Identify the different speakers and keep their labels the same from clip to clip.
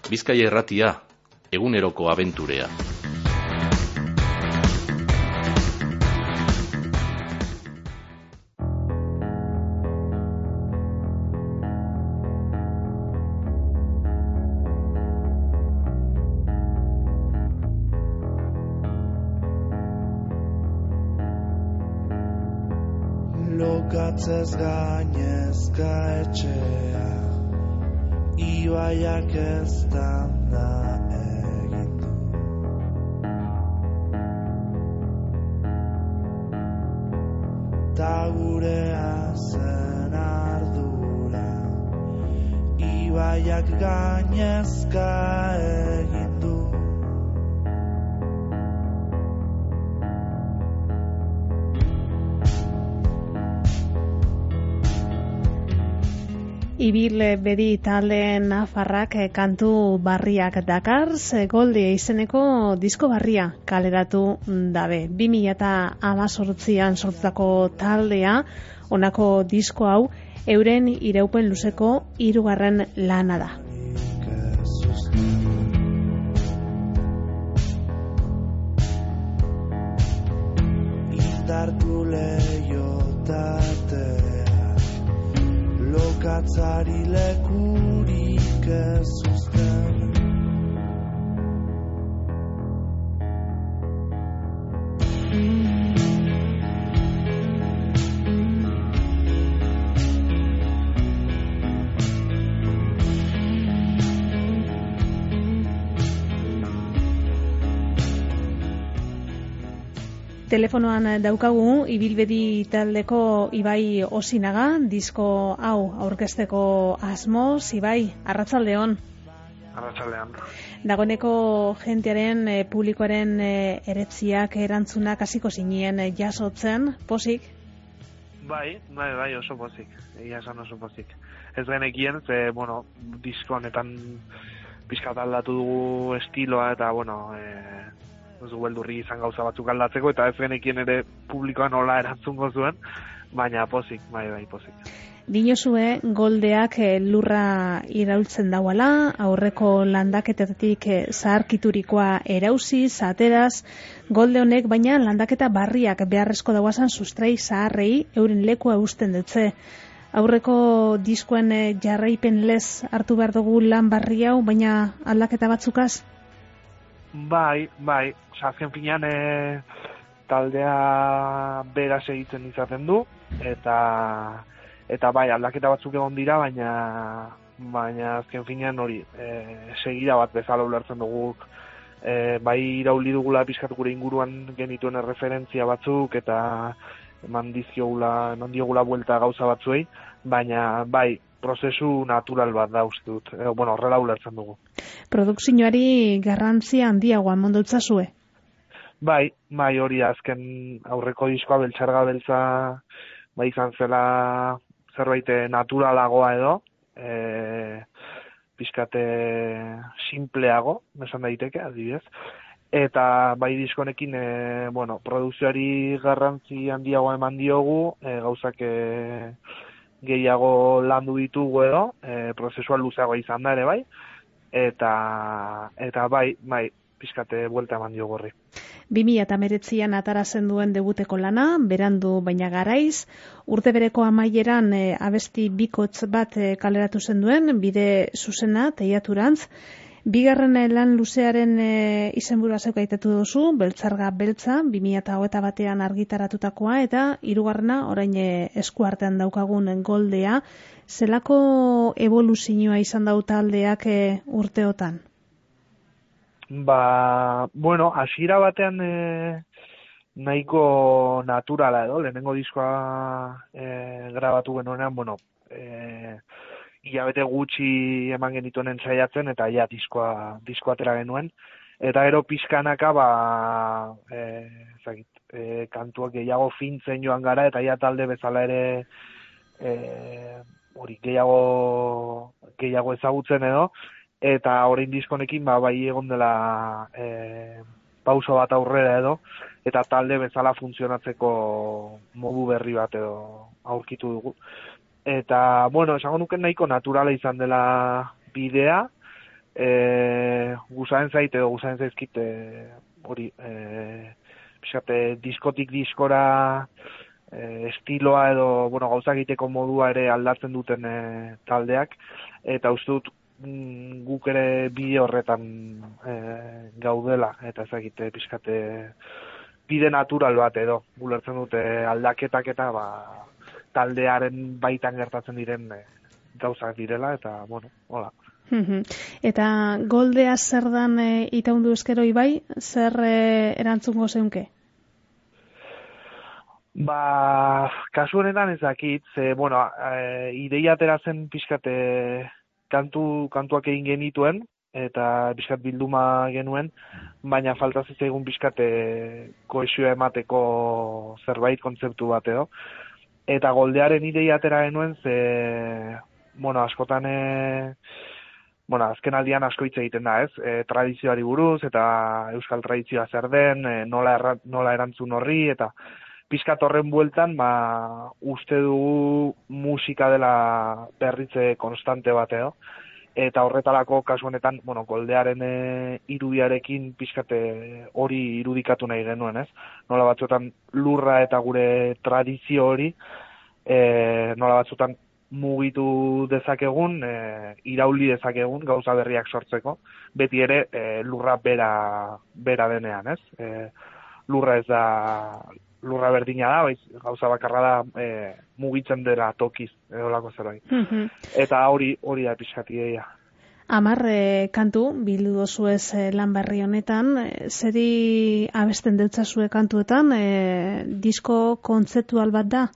Speaker 1: Bizkaia Irratia, eguneroko abenturea.
Speaker 2: Lokatzez gainezka etxea, ibaiak ez da egin du. Ta gurea zen ardura, ibaiak gainezka egin du.
Speaker 3: Ibil bedi talde nafarrak kantu barriak dakar, Golde izeneko disko barria kaleratu dabe. 2018an sortutako taldea, honako disko hau, euren iraupen luzeko 3. lana da.
Speaker 2: Indartu lehiotatea, lokatzari lekurik ez uzten.
Speaker 3: Telefonoan daukagu Ibilbedi taldeko Ibai Osinaga, disko hau aurkezteko asmoz. Ibai, arratsaldeon.
Speaker 4: Arratsaldean.
Speaker 3: Dagoeneko jentearen, publikoaren eretziak, erantzunak hasiko zinien jasotzen, pozik?
Speaker 4: Bai, oso pozik. Egia esan oso pozik. Ez genekien, ze, disko honetan pixkat aldatu dugu estiloa eta, ez du beldurri izan gauza batzuk aldatzeko, eta ez genekien ere publikoan nola erantzungo zuen, baina pozik, bai, pozik.
Speaker 3: Dinozue Goldeak lurra iraultzen dauala, aurreko landaketetik zaharkiturikoa erauziz, ateraz, Golde honek baina landaketa barriak beharrezko dauazan sustrai zaharrei euren lekua eusten dutze. Aurreko diskoen jarraipen lez hartu behar dugu lan barri hau, baina aldaketa batzukaz?
Speaker 4: Bai, azken finean taldea beraz egiten izaten du, eta bai, aldaketa batzuk egon dira, baina azken finean hori, segida bat bezala ulertzen dugu, bai irauli dugula pixkat gure inguruan genituen referentzia batzuk, eta eman diogula buelta gauza batzuei, baina bai, prozesu natural bat da uste dut, horrela ulertzen dugu.
Speaker 3: Produkzioari garrantzia handiagoa mondotzazue?
Speaker 4: Bai, hori azken aurreko diskoa beltxarga beltza bai izan zela zerbait naturalagoa edo, pixkate simpleago, esan daiteke, adibidez. Eta bai diskonekin, produkzioari garrantzi handiagoa eman diogu, gauzak gehiago landu ditugu edo, prozesua luzeagoa izan da ere bai, eta bai, pixkate buelta eman diogu horri.
Speaker 3: 2019an atarazen duen debuteko lana, berandu baina garaiz, urte bereko amaieran abesti bikotz bat kaleratu zen duen, bide zuzena, teiaturantz. Bigarren lan luzearen izenburua zeuk aitatu duzu, Beltzarga beltza, 2021an argitaratutakoa, eta 3. orain eskuartean daukagun Goldea. Zelako evoluzioa izan dau taldeak urteotan?
Speaker 4: Hasiera batean nahiko naturala edo, lehenengo diskoa grabatu genuenean, hilabete gutxi eman genituen entzaiatzen, eta diskoa atera genuen. Eta gero pizkanaka, kantuak gehiago fintzen joan gara, eta talde bezala ere hori gehiago ezagutzen edo, eta orain diskonekin bai egon dela pauso bat aurrera edo, eta talde bezala funtzionatzeko modu berri bat edo aurkitu dugu. Eta, esango nuke nahiko naturala izan dela bidea, gustatzen zait edo gustatzen zaizkit hori pixate diskotik diskora estiloa edo gauza egiteko modua ere aldatzen duten taldeak, eta uste dut guk ere bide horretan gaudela, eta ezagite pixkate bide natural bat edo ulertzen dute aldaketak eta taldearen baitan gertatzen diren gauzak direla, eta hola.
Speaker 3: Eta Goldea zer dan itaundu eskero Ibai, zer erantzungo zeunke?
Speaker 4: Kasu honetan ez dakit, ideia atera zen pixkate kantuak egin genituen, eta pixkat bilduma genuen, baina falta zitzaigun pixkate kohesioa emateko zerbait kontzeptu bat edo. Eta Goldearen ideia atera genuen, askotan azken aldian asko hitz egiten da, ez? Tradizioari buruz, eta euskal tradizioa zer den, nola erantzun horri, eta pixkat horren bueltan, uste dugu musika dela berritze konstante bat edo, eta horretarako kasu honetan, Goldearen irudiarekin pixkate hori irudikatu nahi genuen, ez? Nola batzuetan lurra eta gure tradizio hori, nola batzuetan mugitu dezakegun, irauli dezakegun gauza berriak sortzeko, beti ere lurra bera denean, ez? Lurra ez da, lurra berdina da, gauza bakarra da mugitzen dela tokiz, edolako zerbait. Eta hori da pixkati ideia.
Speaker 3: 10 kantu bildu dozuez lan berri honetan, zeri abesten deutzazue kantuetan, disko kontzeptual bat da?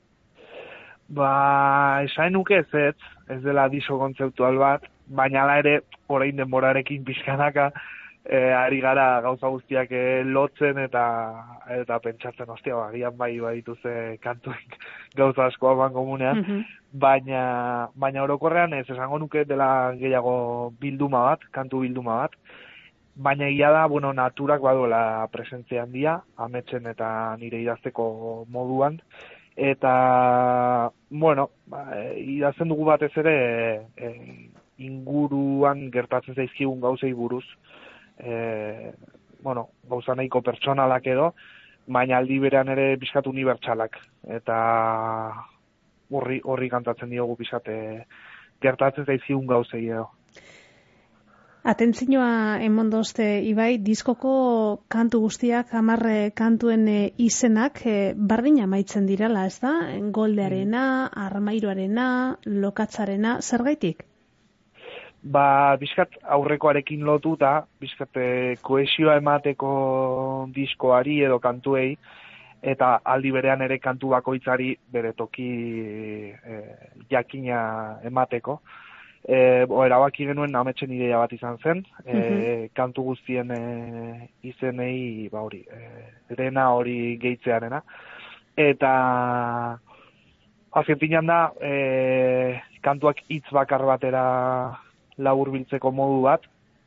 Speaker 4: Esain nuke ez dela disko kontzeptual bat, baina ala ere orain denborarekin pixkanaka ari gara gauza guztiak lotzen eta pentsatzen, agian bai badituze kantuek gauza asko aban komunean, baina orokorrean ez esango nuke dela gehiago bilduma bat, kantu bilduma bat, baina egia da, naturak baduela presentzia handia, ametsen eta nire idazteko moduan, eta, idazten dugu batez ere inguruan gertatzen zaizkigun gauzei buruz, gauza nahiko pertsonalak edo, baina aldi berean ere pixkat unibertsalak, eta horri kantatzen diogu pixkat gertatzen zaizkigun gauzei edo.
Speaker 3: Atentzioa emondozte, Ibai, diskoko kantu guztiak, 10 kantuen izenak, bardin amaitzen direla, ez da? Goldearena, Armairuarena, Lokatzarena, zergaitik?
Speaker 4: Bizkat aurrekoarekin lotuta, bizkat kohesioa emateko diskoari edo kantuei, eta aldi berean ere kantu bakoitzari bere toki jakina emateko. Erabaki genuen ametsen ideia bat izan zen, kantu guztien izenei rena hori gehitzearena, eta azken finean da kantuak hitz bakar batera laburbiltzeko modu bat,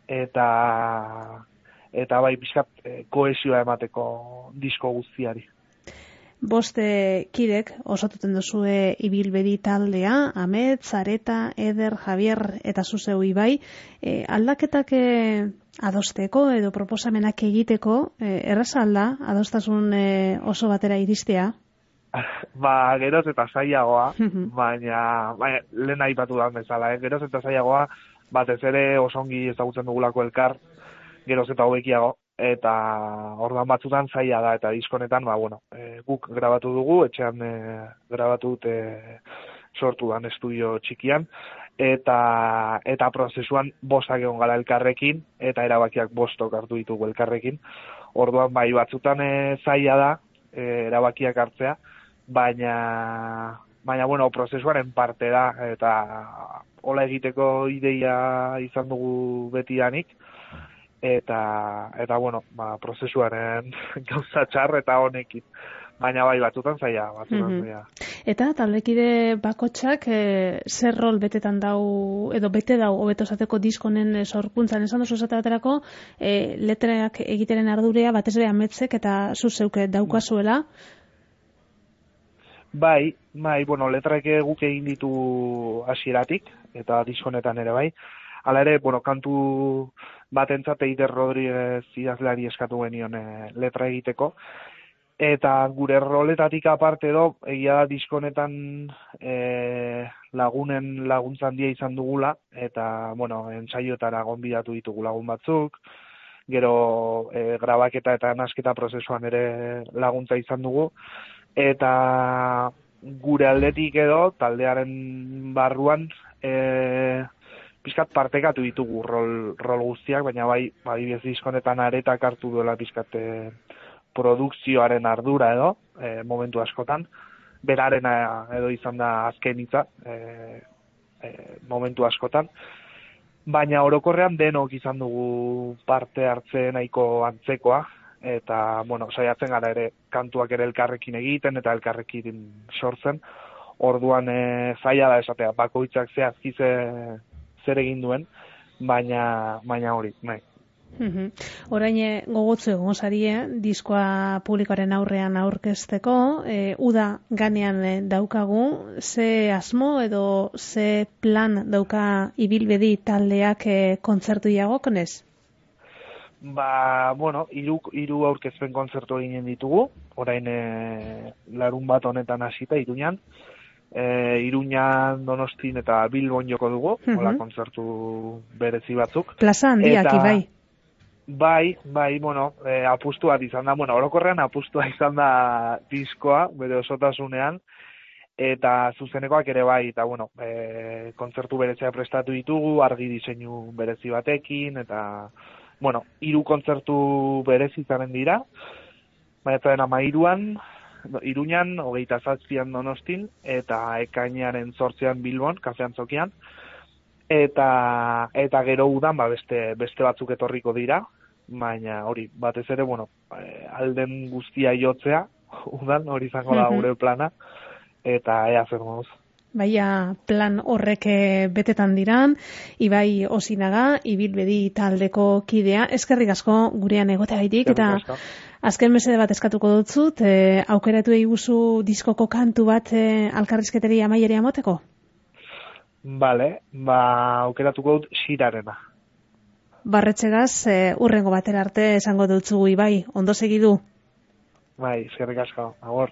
Speaker 4: eta bai pixkat kohesioa emateko disko guztiari.
Speaker 3: 5 kidek osatuten duzue ibilbedi taldea, Amets, Areta, Eder, Javier eta zuzeu Ibai, aldaketak adosteko edo proposamenak egiteko, erraza alda, adostasun oso batera iristea?
Speaker 4: Geroz eta zailagoa, baina lehen aipatu da bezala, geroz eta zailagoa, batez ere oso ongi ezagutzen dugulako elkar, geroz eta hobekiago, eta orduan batzutan zaila da, eta diskonetan, guk grabatu dugu, etxean grabatu dute sortu dan estudio txikian, eta prozesuan 5 egon gara elkarrekin, eta erabakiak 5 hartu ditugu elkarrekin, orduan batzutan zaila da erabakiak hartzea, baina prozesuaren parte da, eta hola egiteko ideia izan dugu betidanik, eta prozesuaren gauza txar eta honekin. Baina batzutan zaila.
Speaker 3: Eta taldekide bakotxak zer rol betetan dau, edo bete dau, hobeto esateko diskonen sorkuntzan, esan duzu esate baterako, letreak egiteren ardurea batez ere Ametsek eta zuzeuke daukazuela?
Speaker 4: Bai, letrak guk egin ditu hasieratik, eta diskonetan ere bai. Hala ere, bueno, kantu batentzat Eider Rodriguez idazleari eskatu genion letra egiteko. Eta gure roletatik aparte edo, egia da diskonetan lagunen laguntza handia izan dugula, eta, bueno, ensaiotara gonbidatu ditugu lagun batzuk, gero grabaketa eta nasketa prozesuan ere laguntza izan dugu, eta gure aldetik edo, taldearen barruan, pizkat partekatu ditugu rol guztiak, baina bai diskonetan aretak hartu duela pizkat produkzioaren ardura edo, momentu askotan, berarena edo izan da azken hitza, momentu askotan, baina orokorrean denok izan dugu parte hartze nahiko antzekoa, eta, bueno, saiatzen gara ere kantuak ere elkarrekin egiten eta elkarrekin sortzen, orduan zaila da esatea, bakoitzak zehazki zer egin duen, baina hori, nahi.
Speaker 3: Orain gogotzu egon zarie, diskoa publikoaren aurrean aurkezteko, uda ganean daukagu, ze asmo edo ze plan dauka ibilbedi taldeak kontzertu iagokonez?
Speaker 4: Bueno, hiru aurkezpen kontzertu eginen ditugu, orain larun bat honetan hasita Iruñan, Iruñan, Donostin eta Bilbon joko dugu, hola kontzertu berezi batzuk.
Speaker 3: Plaza handiak, Ibai.
Speaker 4: Bai, bueno, apustu bat izan da, bueno, orokorrean apustua izan da diskoa, bere osotasunean, eta zuzenekoak ere bai, eta bueno, kontzertu berezia prestatu ditugu, argi diseinu berezi batekin, eta, bueno, 3 kontzertu berezi izanen dira, maiatzaren 13an, Iruñan, 27an Donostin, eta ekainearen 8an Bilbon, kafean zokian, eta gero udan beste batzuk etorriko dira, baina hori, batez ere, bueno, alden guztia jotzea, udan, hori izango da gure plana, eta ea zer moduz.
Speaker 3: Baina plan horrek betetan diran, Ibai Osinaga, ibilbedi taldeko kidea, eskerrik asko gurean egoteagaitik, eta azken mesede bat eskatuko dutzut, aukeratu eiguzu diskoko kantu bat alkarrizketeri amaieri amoteko?
Speaker 4: Bale, aukeratuko dut Xirarena.
Speaker 3: Barretxegaz, urrengo batera arte esango dutzugu Ibai, ondo segidu?
Speaker 4: Bai, eskerrik asko, agur.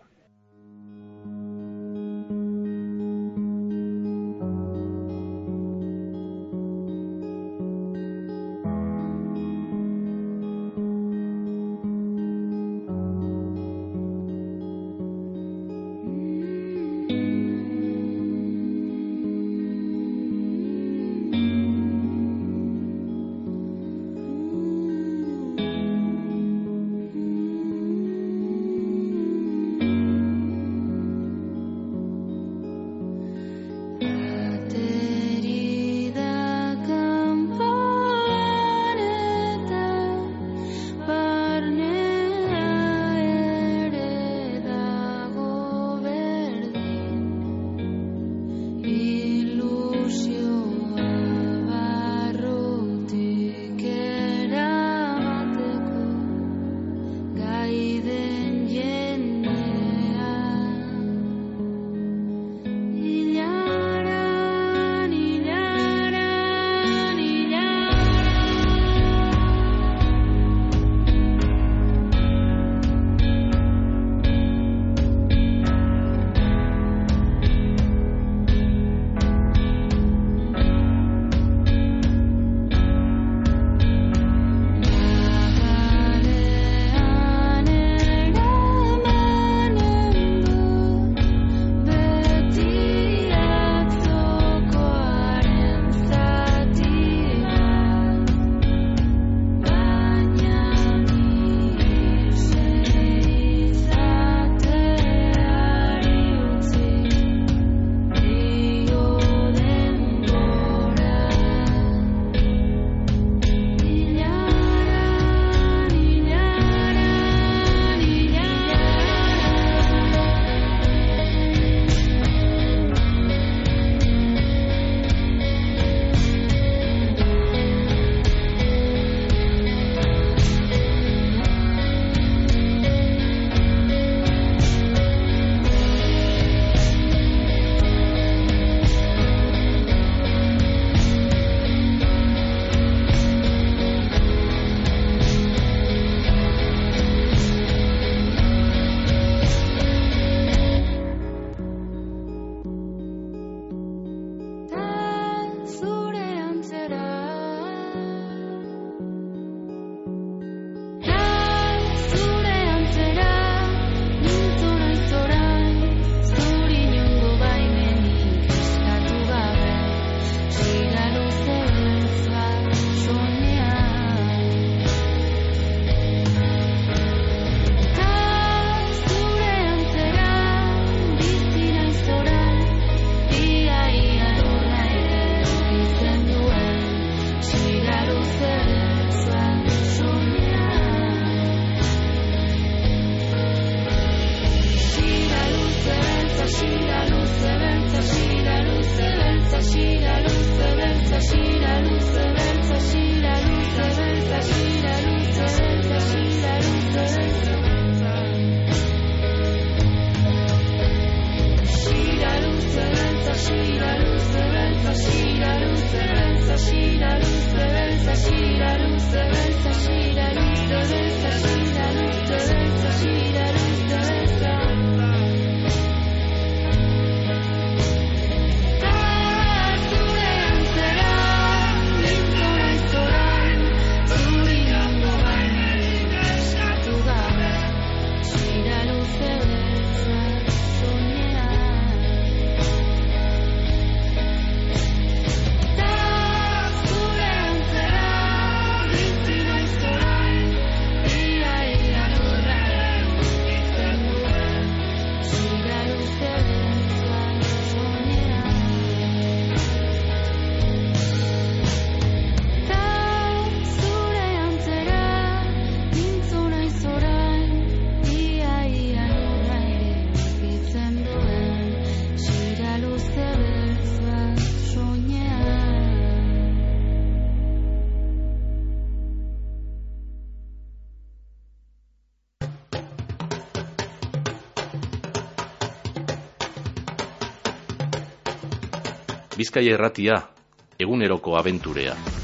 Speaker 1: Bizkaia Irratia, eguneroko abenturea.